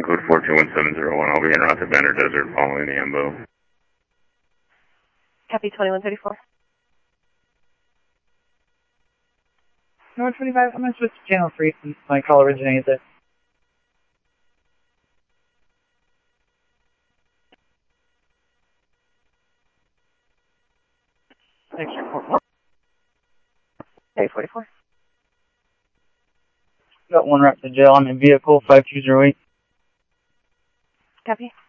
Code 421701, I'll be en route to Banner Desert following the AMBO. Copy 2134. North 25, I'm going to switch to channel 3 since my call originated there. Thanks, report. Hey, 44. Got one route to jail. I'm in vehicle 5208. Copy.